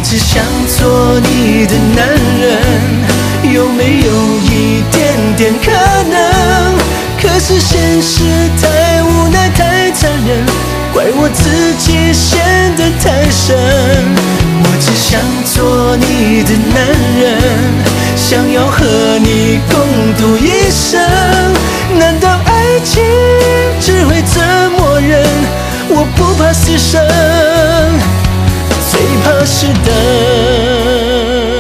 只想做你的男人，有没有一点点可能？可是现实太无奈太残忍，怪我自己陷得太深。我只想做你的男人，想要和你共度一生。难道爱情只会折磨人？我不怕死生，最怕是等。